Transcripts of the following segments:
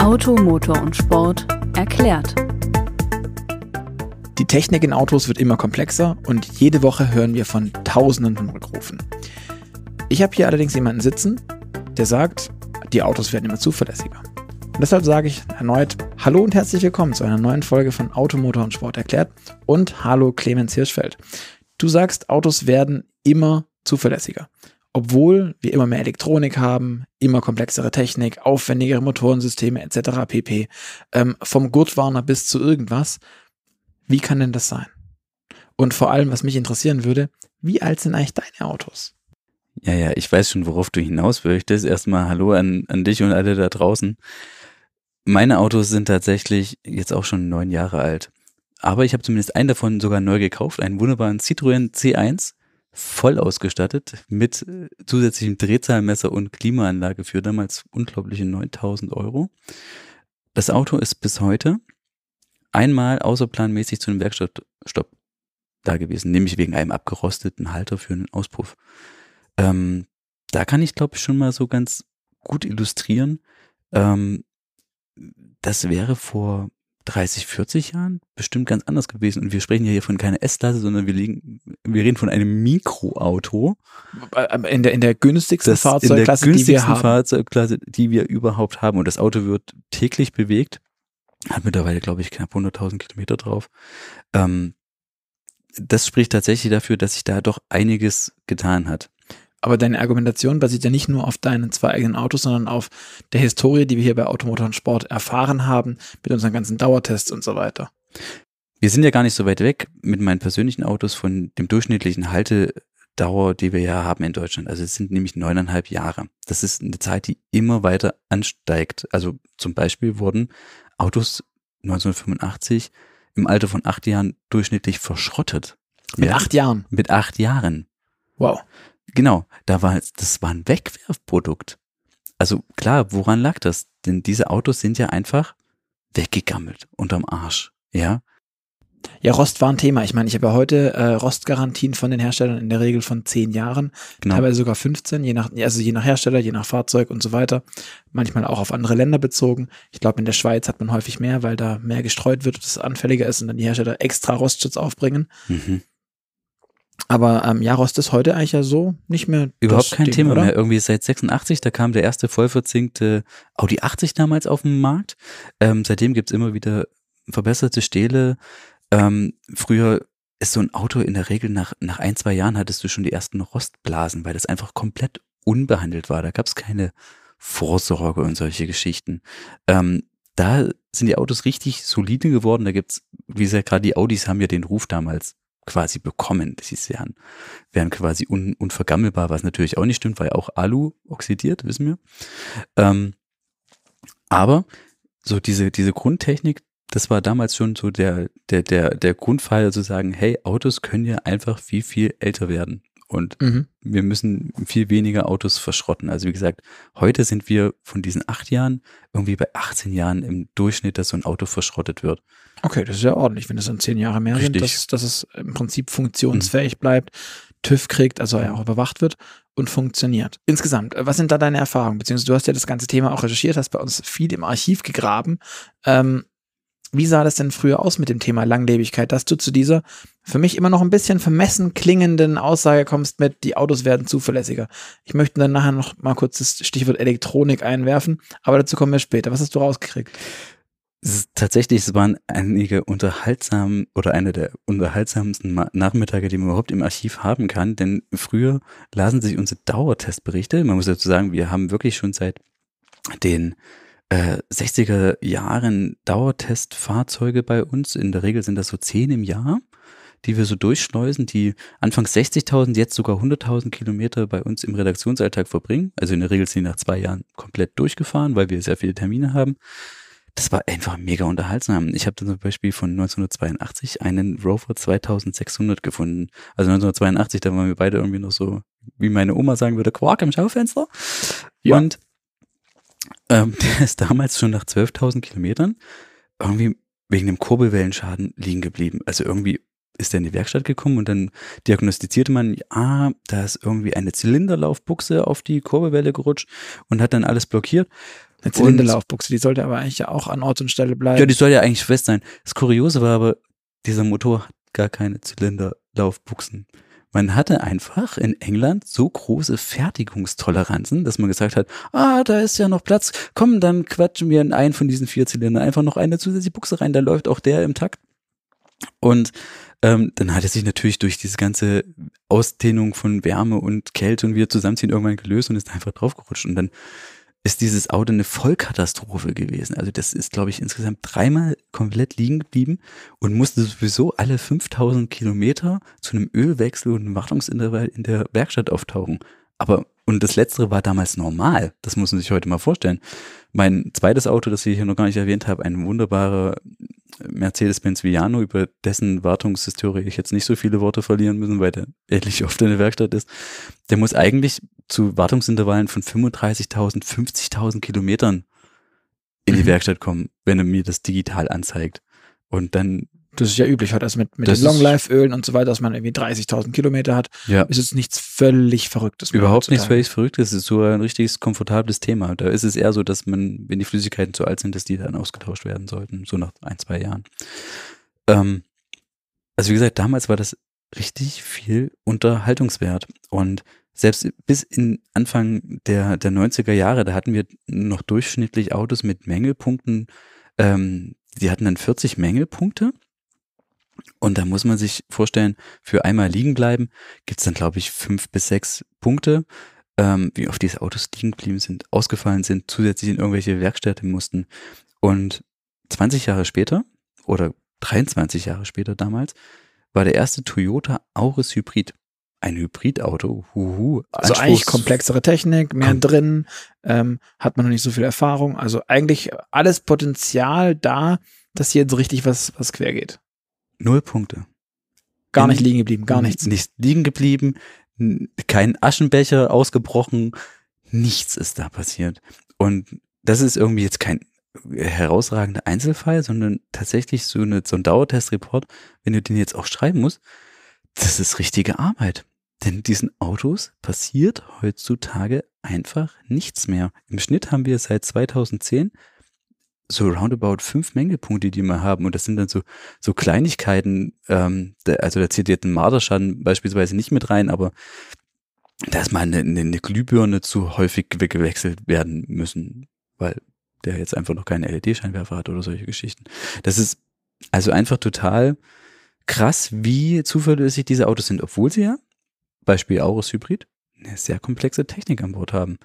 Auto, Motor und Sport erklärt. Die Technik in Autos wird immer komplexer und jede Woche hören wir von Tausenden von Rückrufen. Ich habe hier allerdings jemanden sitzen, der sagt, die Autos werden immer zuverlässiger. Und deshalb sage ich erneut Hallo und herzlich willkommen zu einer neuen Folge von Auto, Motor und Sport erklärt und hallo Clemens Hirschfeld. Du sagst, Autos werden immer zuverlässiger. Obwohl wir immer mehr Elektronik haben, immer komplexere Technik, aufwendigere Motorensysteme etc. pp. Vom Gurtwarner bis zu irgendwas. Wie kann denn das sein? Und vor allem, was mich interessieren würde, wie alt sind eigentlich deine Autos? Ja, ich weiß schon, worauf du hinaus möchtest. Erstmal Hallo an dich und alle da draußen. Meine Autos sind tatsächlich jetzt auch schon 9 Jahre alt. Aber ich habe zumindest einen davon sogar neu gekauft, einen wunderbaren Citroën C1, voll ausgestattet mit zusätzlichem Drehzahlmesser und Klimaanlage für damals unglaubliche 9.000 €. Das Auto ist bis heute einmal außerplanmäßig zu einem Werkstattstopp da gewesen, nämlich wegen einem abgerosteten Halter für einen Auspuff. Da kann ich, glaube ich, schon mal so ganz gut illustrieren. Das wäre vor 30, 40 Jahren bestimmt ganz anders gewesen. Und wir sprechen ja hier von keiner S-Klasse, sondern wir reden von einem Mikroauto. In der günstigsten Fahrzeugklasse, die wir haben. Fahrzeugklasse, die wir überhaupt haben. Und das Auto wird täglich bewegt. Hat mittlerweile, glaube ich, knapp 100.000 Kilometer drauf. Das spricht tatsächlich dafür, dass sich da doch einiges getan hat. Aber deine Argumentation basiert ja nicht nur auf deinen 2 eigenen Autos, sondern auf der Historie, die wir hier bei Auto, Motor und Sport erfahren haben, mit unseren ganzen Dauertests und so weiter. Wir sind ja gar nicht so weit weg mit meinen persönlichen Autos von dem durchschnittlichen Haltedauer, die wir ja haben in Deutschland. Also es sind nämlich 9,5 Jahre. Das ist eine Zeit, die immer weiter ansteigt. Also zum Beispiel wurden Autos 1985 im Alter von 8 Jahren durchschnittlich verschrottet. Mit 8 Jahren? Mit 8 Jahren. Wow. Genau, das war ein Wegwerfprodukt. Also klar, woran lag das? Denn diese Autos sind ja einfach weggegammelt unterm Arsch, ja. Ja, Rost war ein Thema. Ich meine, ich habe ja heute Rostgarantien von den Herstellern in der Regel von 10 Jahren, genau. Teilweise sogar 15, je nach Hersteller, je nach Fahrzeug und so weiter. Manchmal auch auf andere Länder bezogen. Ich glaube, in der Schweiz hat man häufig mehr, weil da mehr gestreut wird, dass es anfälliger ist und dann die Hersteller extra Rostschutz aufbringen. Mhm. Aber Rost ist heute eigentlich ja so nicht mehr überhaupt kein Thema oder? Mehr. Irgendwie seit 86, da kam der erste vollverzinkte Audi 80 damals auf den Markt. Seitdem gibt's immer wieder verbesserte Stähle. Früher ist so ein Auto in der Regel nach 1-2 Jahren hattest du schon die ersten Rostblasen, weil das einfach komplett unbehandelt war. Da gab's keine Vorsorge und solche Geschichten. Da sind die Autos richtig solide geworden. Da gibt's, wie gesagt, gerade die Audis haben ja den Ruf damals quasi bekommen. Sie wären quasi unvergammelbar, was natürlich auch nicht stimmt, weil auch Alu oxidiert, wissen wir. Aber so diese Grundtechnik, das war damals schon so der Grundpfeiler zu sagen, hey, Autos können ja einfach viel älter werden. Und wir müssen viel weniger Autos verschrotten. Also wie gesagt, heute sind wir von diesen 8 Jahren irgendwie bei 18 Jahren im Durchschnitt, dass so ein Auto verschrottet wird. Okay, das ist ja ordentlich, wenn es dann 10 Jahre mehr sind, dass es im Prinzip funktionsfähig bleibt, TÜV kriegt, also ja auch überwacht wird und funktioniert. Insgesamt, was sind da deine Erfahrungen? Beziehungsweise du hast ja das ganze Thema auch recherchiert, hast bei uns viel im Archiv gegraben. Wie sah das denn früher aus mit dem Thema Langlebigkeit, dass du zu dieser für mich immer noch ein bisschen vermessen klingenden Aussage kommst mit, die Autos werden zuverlässiger. Ich möchte dann nachher noch mal kurz das Stichwort Elektronik einwerfen, aber dazu kommen wir später. Was hast du rausgekriegt? Es waren einige einer der unterhaltsamsten Nachmittage, die man überhaupt im Archiv haben kann, denn früher lasen sich unsere Dauertestberichte, man muss dazu sagen, wir haben wirklich schon seit den 60er Jahren Dauertestfahrzeuge bei uns. In der Regel sind das so 10 im Jahr, die wir so durchschleusen, die anfangs 60.000, jetzt sogar 100.000 Kilometer bei uns im Redaktionsalltag verbringen. Also in der Regel sind die nach 2 Jahren komplett durchgefahren, weil wir sehr viele Termine haben. Das war einfach mega unterhaltsam. Ich habe dann zum Beispiel von 1982 einen Rover 2600 gefunden. Also 1982, da waren wir beide irgendwie noch so, wie meine Oma sagen würde, Quark im Schaufenster. Ja. Und der ist damals schon nach 12.000 Kilometern irgendwie wegen dem Kurbelwellenschaden liegen geblieben. Also irgendwie ist er in die Werkstatt gekommen und dann diagnostizierte man, da ist irgendwie eine Zylinderlaufbuchse auf die Kurbelwelle gerutscht und hat dann alles blockiert. Eine Zylinderlaufbuchse, die sollte aber eigentlich ja auch an Ort und Stelle bleiben. Ja, die soll ja eigentlich fest sein. Das Kuriose war aber, dieser Motor hat gar keine Zylinderlaufbuchsen. Man hatte einfach in England so große Fertigungstoleranzen, dass man gesagt hat, da ist ja noch Platz, komm, dann quatschen wir in einen von diesen 4 Zylindern einfach noch eine zusätzliche Buchse rein, da läuft auch der im Takt. Und dann hat er sich natürlich durch diese ganze Ausdehnung von Wärme und Kälte und wieder zusammenziehen irgendwann gelöst und ist einfach draufgerutscht. Und dann ist dieses Auto eine Vollkatastrophe gewesen. Also das ist, glaube ich, insgesamt 3-mal komplett liegen geblieben und musste sowieso alle 5000 Kilometer zu einem Ölwechsel und einem Wartungsintervall in der Werkstatt auftauchen. Und das Letztere war damals normal. Das muss man sich heute mal vorstellen. Mein zweites Auto, das ich hier noch gar nicht erwähnt habe, ein wunderbarer Mercedes-Benz Viano, über dessen Wartungshistorie ich jetzt nicht so viele Worte verlieren müssen, weil der ähnlich oft in der Werkstatt ist. Der muss eigentlich zu Wartungsintervallen von 35.000, 50.000 Kilometern in die Werkstatt kommen, wenn er mir das digital anzeigt. Und dann... Das ist ja üblich heute, also mit den Long-Life-Ölen und so weiter, dass man irgendwie 30.000 Kilometer hat, ist jetzt nichts völlig Verrücktes. Überhaupt nichts völlig Verrücktes, es ist so ein richtiges, komfortables Thema. Da ist es eher so, dass man, wenn die Flüssigkeiten zu alt sind, dass die dann ausgetauscht werden sollten, so nach 1-2 Jahren. Also wie gesagt, damals war das richtig viel Unterhaltungswert und selbst bis in Anfang der 90er Jahre, da hatten wir noch durchschnittlich Autos mit Mängelpunkten, die hatten dann 40 Mängelpunkte. Und da muss man sich vorstellen, für einmal liegen bleiben gibt's dann, glaube ich, 5 bis 6 Punkte, wie oft diese Autos liegen geblieben sind, ausgefallen sind, zusätzlich in irgendwelche Werkstätte mussten. Und 20 Jahre später, oder 23 Jahre später damals, war der erste Toyota Auris Hybrid. Ein Hybridauto. Also eigentlich komplexere Technik, mehr drin, hat man noch nicht so viel Erfahrung. Also eigentlich alles Potenzial da, dass hier jetzt richtig was quer geht. 0 Punkte. Gar nicht liegen geblieben, gar nichts. Nicht liegen geblieben, kein Aschenbecher ausgebrochen, nichts ist da passiert. Und das ist irgendwie jetzt kein herausragender Einzelfall, sondern tatsächlich so ein Dauertestreport, wenn du den jetzt auch schreiben musst, das ist richtige Arbeit. Denn diesen Autos passiert heutzutage einfach nichts mehr. Im Schnitt haben wir seit 2010 so roundabout 5 Mängelpunkte, die wir haben. Und das sind dann so Kleinigkeiten, also da zählt jetzt ein Marderschaden beispielsweise nicht mit rein, aber da ist mal eine Glühbirne zu häufig gewechselt werden müssen, weil der jetzt einfach noch keinen LED-Scheinwerfer hat oder solche Geschichten. Das ist also einfach total krass, wie zuverlässig diese Autos sind, obwohl sie ja, Beispiel Auris Hybrid, eine sehr komplexe Technik an Bord haben.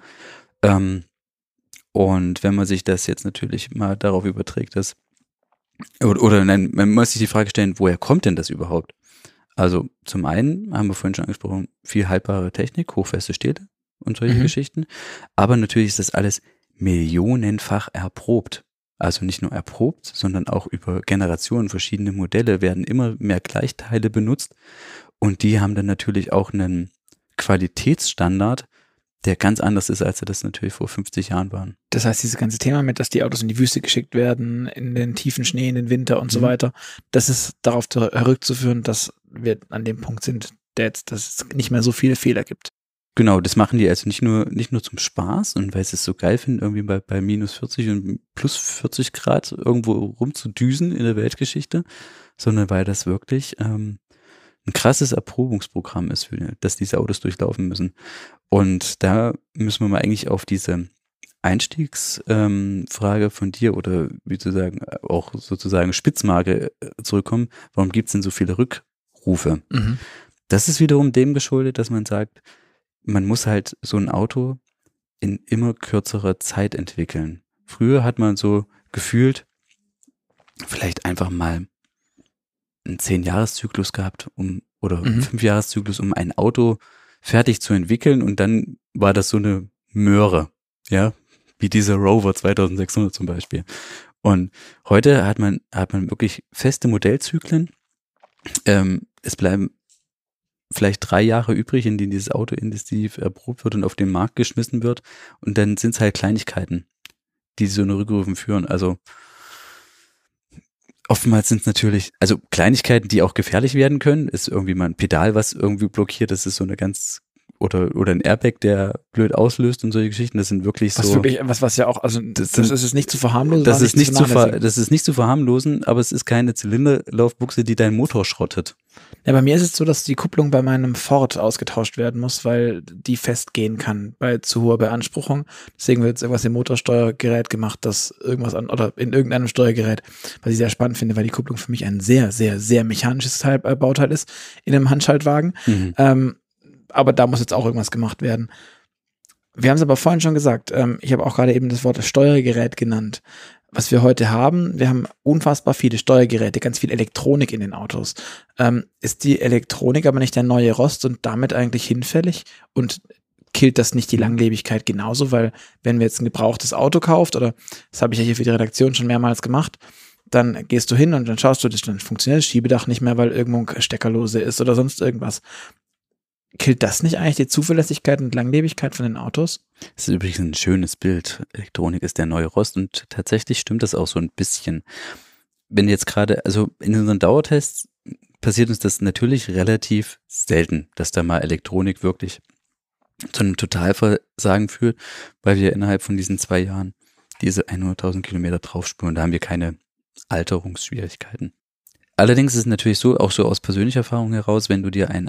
Und wenn man sich das jetzt natürlich mal darauf überträgt, dass, oder nein, man muss sich die Frage stellen, woher kommt denn das überhaupt? Also zum einen haben wir vorhin schon angesprochen, viel haltbare Technik, hochfeste Stähle und solche Geschichten. Aber natürlich ist das alles millionenfach erprobt. Also nicht nur erprobt, sondern auch über Generationen verschiedene Modelle werden immer mehr Gleichteile benutzt. Und die haben dann natürlich auch einen Qualitätsstandard, der ganz anders ist, als er das natürlich vor 50 Jahren waren. Das heißt, dieses ganze Thema mit, dass die Autos in die Wüste geschickt werden, in den tiefen Schnee, in den Winter und so weiter, das ist darauf zurückzuführen, dass wir an dem Punkt sind, dass es nicht mehr so viele Fehler gibt. Genau, das machen die also nicht nur zum Spaß und weil sie es so geil finden, irgendwie bei minus 40 und plus 40 Grad irgendwo rumzudüsen in der Weltgeschichte, sondern weil das wirklich ein krasses Erprobungsprogramm ist, dass diese Autos durchlaufen müssen. Und da müssen wir mal eigentlich auf diese Einstiegsfrage von dir oder wie zu sagen, auch sozusagen Spitzmarke zurückkommen. Warum gibt es denn so viele Rückrufe? Das ist wiederum dem geschuldet, dass man sagt, man muss halt so ein Auto in immer kürzerer Zeit entwickeln. Früher hat man so gefühlt vielleicht einfach mal einen 10-Jahres-Zyklus gehabt, oder einen 5-Jahres-Zyklus, um ein Auto fertig zu entwickeln, und dann war das so eine Möhre, ja, wie dieser Rover 2600 zum Beispiel. Und heute hat man wirklich feste Modellzyklen. Es bleiben vielleicht 3 Jahre übrig, in denen dieses Auto intensiv erprobt wird und auf den Markt geschmissen wird, und dann sind es halt Kleinigkeiten, die so eine Rückrufe führen. Also oftmals sind es natürlich, also Kleinigkeiten, die auch gefährlich werden können, ist irgendwie mal ein Pedal, was irgendwie blockiert, das ist so eine ganz oder ein Airbag, der blöd auslöst und solche Geschichten. Das sind wirklich was so. Wirklich, was ja auch, also das ist nicht zu verharmlosen. Das ist nicht zu verharmlosen, aber es ist keine Zylinderlaufbuchse, die deinen Motor schrottet. Ja, bei mir ist es so, dass die Kupplung bei meinem Ford ausgetauscht werden muss, weil die festgehen kann bei zu hoher Beanspruchung. Deswegen wird jetzt irgendwas im Motorsteuergerät gemacht, das irgendwas oder in irgendeinem Steuergerät, was ich sehr spannend finde, weil die Kupplung für mich ein sehr, sehr, sehr mechanisches Bauteil ist in einem Handschaltwagen. Aber da muss jetzt auch irgendwas gemacht werden. Wir haben es aber vorhin schon gesagt, ich habe auch gerade eben das Wort Steuergerät genannt. Was wir heute haben, wir haben unfassbar viele Steuergeräte, ganz viel Elektronik in den Autos. Ist die Elektronik aber nicht der neue Rost und damit eigentlich hinfällig? Und killt das nicht die Langlebigkeit genauso? Weil wenn wir jetzt ein gebrauchtes Auto kauft, oder das habe ich ja hier für die Redaktion schon mehrmals gemacht, dann gehst du hin und dann schaust du, dann funktioniert das Schiebedach nicht mehr, weil irgendwo ein Steckerlose ist oder sonst irgendwas. Killt das nicht eigentlich die Zuverlässigkeit und Langlebigkeit von den Autos? Das ist übrigens ein schönes Bild. Elektronik ist der neue Rost und tatsächlich stimmt das auch so ein bisschen. Wenn jetzt gerade, also in unseren Dauertests passiert uns das natürlich relativ selten, dass da mal Elektronik wirklich zu einem Totalversagen führt, weil wir innerhalb von diesen 2 Jahren diese 100.000 Kilometer draufspüren. Da haben wir keine Alterungsschwierigkeiten. Allerdings ist es natürlich so, auch so aus persönlicher Erfahrung heraus, wenn du dir ein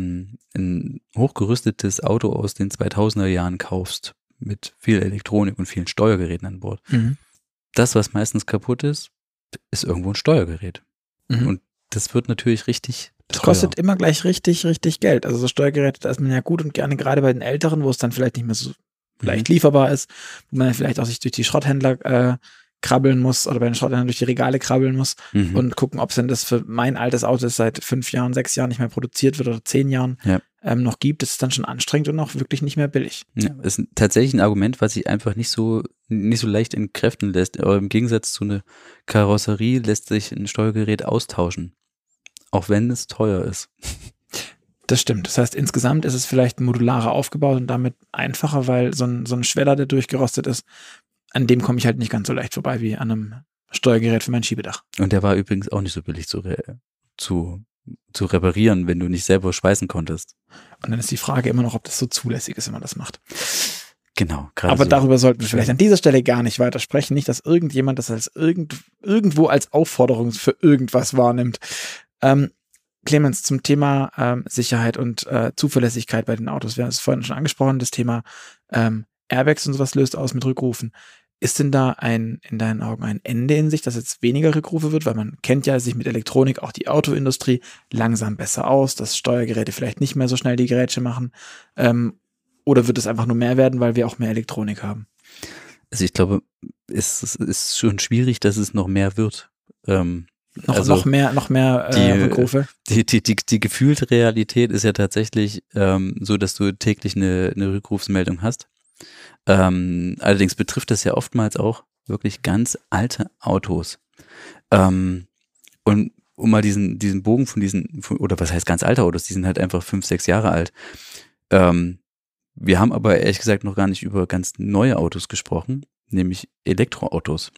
hochgerüstetes Auto aus den 2000er Jahren kaufst, mit viel Elektronik und vielen Steuergeräten an Bord. Das, was meistens kaputt ist irgendwo ein Steuergerät. Und das wird natürlich richtig teuer. Das kostet immer gleich richtig, richtig Geld. Also so Steuergeräte, da ist man ja gut und gerne gerade bei den Älteren, wo es dann vielleicht nicht mehr so leicht lieferbar ist, wo man dann vielleicht auch sich durch die Schrotthändler krabbeln muss oder bei den Schrotthändlern durch die Regale krabbeln muss und gucken, ob es denn das für mein altes Auto, das seit 5 Jahren, 6 Jahren nicht mehr produziert wird oder 10 Jahren noch gibt. Das ist dann schon anstrengend und auch wirklich nicht mehr billig. Ja, ist tatsächlich ein Argument, was sich einfach nicht so leicht entkräften lässt. Aber im Gegensatz zu einer Karosserie lässt sich ein Steuergerät austauschen. Auch wenn es teuer ist. Das stimmt. Das heißt, insgesamt ist es vielleicht modularer aufgebaut und damit einfacher, weil so ein Schweller, der durchgerostet ist, an dem komme ich halt nicht ganz so leicht vorbei wie an einem Steuergerät für mein Schiebedach. Und der war übrigens auch nicht so billig zu reparieren, wenn du nicht selber schweißen konntest. Und dann ist die Frage immer noch, ob das so zulässig ist, wenn man das macht. Genau. Aber darüber sollten wir vielleicht an dieser Stelle gar nicht weiter sprechen. Nicht, dass irgendjemand das als irgendwo als Aufforderung für irgendwas wahrnimmt. Clemens, zum Thema Sicherheit und Zuverlässigkeit bei den Autos. Wir haben es vorhin schon angesprochen, das Thema Airbags und sowas löst aus mit Rückrufen. Ist denn da in deinen Augen ein Ende in sich, dass jetzt weniger Rückrufe wird? Weil man kennt ja sich mit Elektronik, auch die Autoindustrie, langsam besser aus, dass Steuergeräte vielleicht nicht mehr so schnell die Grätsche machen. Oder wird es einfach nur mehr werden, weil wir auch mehr Elektronik haben? Also ich glaube, es ist schon schwierig, dass es noch mehr wird. Noch mehr Rückrufe? Die gefühlte Realität ist ja tatsächlich so, dass du täglich eine Rückrufsmeldung hast. Allerdings betrifft das ja oftmals auch wirklich ganz alte Autos. Und um mal diesen Bogen oder was heißt ganz alte Autos, die sind halt einfach 5, 6 Jahre alt. Wir haben aber ehrlich gesagt noch gar nicht über ganz neue Autos gesprochen, nämlich Elektroautos.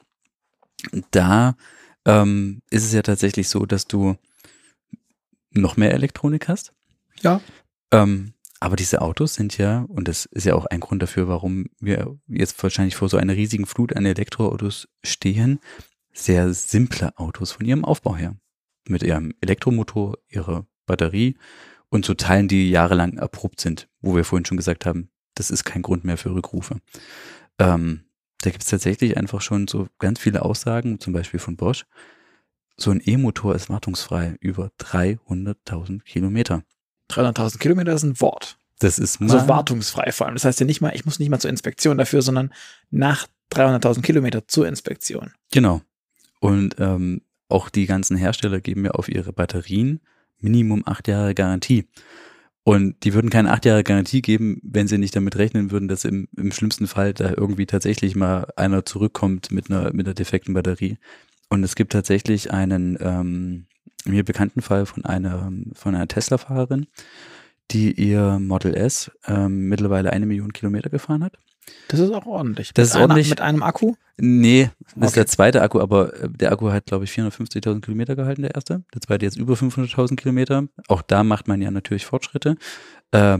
Da ist es ja tatsächlich so, dass du noch mehr Elektronik hast. Ja. Aber diese Autos sind ja, und das ist ja auch ein Grund dafür, warum wir jetzt wahrscheinlich vor so einer riesigen Flut an Elektroautos stehen, sehr simple Autos von ihrem Aufbau her. Mit ihrem Elektromotor, ihrer Batterie und so Teilen, die jahrelang erprobt sind, wo wir vorhin schon gesagt haben, das ist kein Grund mehr für Rückrufe. Da gibt es tatsächlich einfach schon so ganz viele Aussagen, zum Beispiel von Bosch. So ein E-Motor ist wartungsfrei über 300.000 Kilometer. 300.000 Kilometer ist ein Wort. Das ist mal also wartungsfrei vor allem. Das heißt ja nicht mal, ich muss nicht mal zur Inspektion dafür, sondern nach 300.000 Kilometer zur Inspektion. Genau. Und auch die ganzen Hersteller geben ja auf ihre Batterien Minimum 8 Jahre Garantie. Und die würden keine 8 Jahre Garantie geben, wenn sie nicht damit rechnen würden, dass im schlimmsten Fall da irgendwie tatsächlich mal einer zurückkommt mit einer defekten Batterie. Und es gibt tatsächlich einen mir bekannten Fall von einer Tesla-Fahrerin, die ihr Model S mittlerweile 1 Million Kilometer gefahren hat. Das ist auch ordentlich. Das ist ordentlich. Mit einem Akku? Nee, das ist der zweite Akku, aber der Akku hat, glaube ich, 450.000 Kilometer gehalten, der erste. Der zweite jetzt über 500.000 Kilometer. Auch da macht man ja natürlich Fortschritte.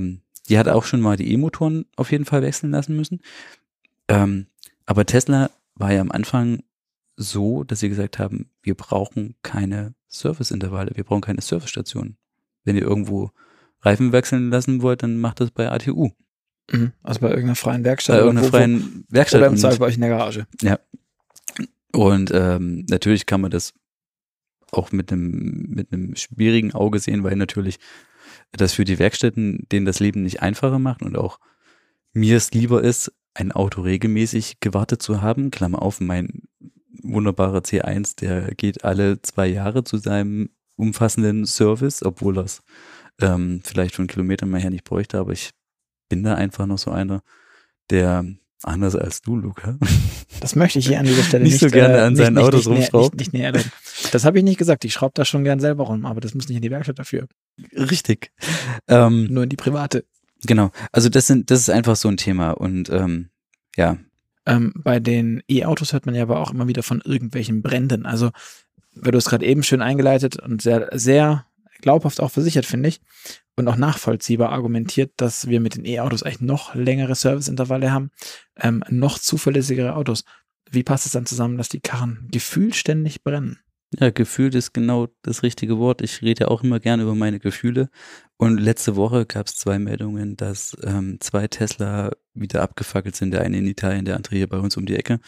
Die hat auch schon mal die E-Motoren auf jeden Fall wechseln lassen müssen. Aber Tesla war ja am Anfang so, dass sie gesagt haben, wir brauchen keine Serviceintervalle, wir brauchen keine Servicestationen. Wenn ihr irgendwo Reifen wechseln lassen wollt, dann macht das bei ATU. Also bei irgendeiner freien Werkstatt. Bei irgendeiner freien Werkstatt. Oder im Zweifel bei euch in der Garage. Ja. Und natürlich kann man das auch mit einem schwierigen Auge sehen, weil natürlich das für die Werkstätten denen das Leben nicht einfacher macht und auch mir es lieber ist, ein Auto regelmäßig gewartet zu haben. Klammer auf, mein wunderbarer C1, der geht alle 2 Jahre zu seinem umfassenden Service, obwohl er es vielleicht von Kilometern mal her nicht bräuchte, aber ich bin da einfach noch so einer, der anders als du, Luca. Das möchte ich hier an dieser Stelle nicht so gerne an seinen Autos rumschrauben. Nicht näher drin. Das habe ich nicht gesagt. Ich schraube da schon gern selber rum, aber das muss nicht in die Werkstatt dafür. Richtig. Nur in die private. Genau. Also das ist einfach so ein Thema und ja. Bei den E-Autos hört man ja aber auch immer wieder von irgendwelchen Bränden. Also, weil du es gerade eben schön eingeleitet und sehr, sehr glaubhaft auch versichert, finde ich, und auch nachvollziehbar argumentiert, dass wir mit den E-Autos eigentlich noch längere Serviceintervalle haben, noch zuverlässigere Autos. Wie passt es dann zusammen, dass die Karren gefühlt ständig brennen? Ja, gefühlt ist genau das richtige Wort. Ich rede ja auch immer gerne über meine Gefühle. Und letzte Woche gab es 2 Meldungen, dass 2 Tesla wieder abgefackelt sind. Der eine in Italien, der andere hier bei uns um die Ecke.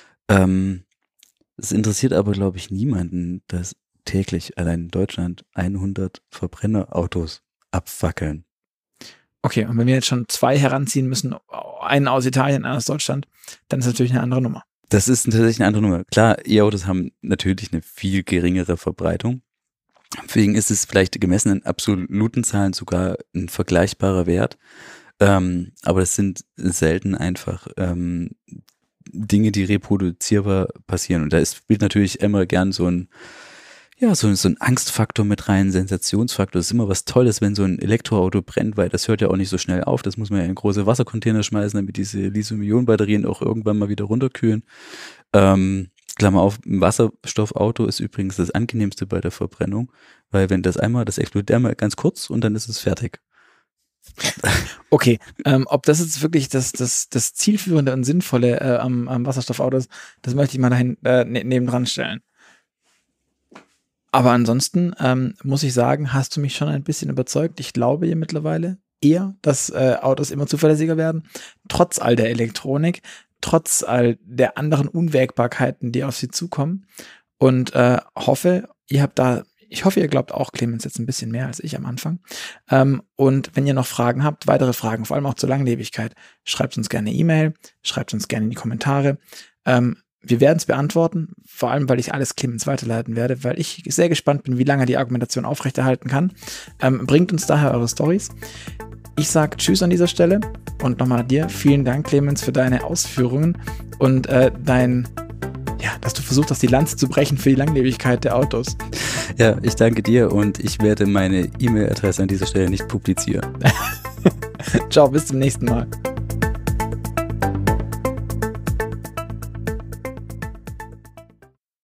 Es interessiert aber, glaube ich, niemanden, dass täglich allein in Deutschland 100 Verbrennerautos abfackeln. Okay, und wenn wir jetzt schon 2 heranziehen müssen, einen aus Italien, einen aus Deutschland, dann ist das natürlich eine andere Nummer. Das ist tatsächlich eine andere Nummer. Klar, E-Autos haben natürlich eine viel geringere Verbreitung. Deswegen ist es vielleicht gemessen in absoluten Zahlen sogar ein vergleichbarer Wert. Aber es sind selten einfach Dinge, die reproduzierbar passieren. Und da spielt natürlich immer gern so ein Angstfaktor mit rein, Sensationsfaktor. Das ist immer was Tolles, wenn so ein Elektroauto brennt, weil das hört ja auch nicht so schnell auf. Das muss man ja in große Wassercontainer schmeißen, damit diese Lithium-Ionen-Batterien auch irgendwann mal wieder runterkühlen. Klammer auf, ein Wasserstoffauto ist übrigens das angenehmste bei der Verbrennung, weil wenn das explodiert einmal ganz kurz und dann ist es fertig. Okay, ob das jetzt wirklich das zielführende und sinnvolle am Wasserstoffauto ist, das möchte ich mal dahin nebendran stellen. Aber ansonsten muss ich sagen, hast du mich schon ein bisschen überzeugt. Ich glaube hier mittlerweile eher, dass Autos immer zuverlässiger werden, trotz all der Elektronik, trotz all der anderen Unwägbarkeiten, die auf sie zukommen. Und hoffe, ihr glaubt auch Clemens jetzt ein bisschen mehr als ich am Anfang. Und wenn ihr noch Fragen habt, weitere Fragen, vor allem auch zur Langlebigkeit, schreibt uns gerne eine E-Mail, schreibt uns gerne in die Kommentare. Wir werden es beantworten, vor allem, weil ich alles Clemens weiterleiten werde, weil ich sehr gespannt bin, wie lange die Argumentation aufrechterhalten kann. Bringt uns daher eure Storys. Ich sage Tschüss an dieser Stelle und nochmal dir vielen Dank, Clemens, für deine Ausführungen und dass du versucht hast, die Lanze zu brechen für die Langlebigkeit der Autos. Ja, ich danke dir und ich werde meine E-Mail-Adresse an dieser Stelle nicht publizieren. Ciao, bis zum nächsten Mal.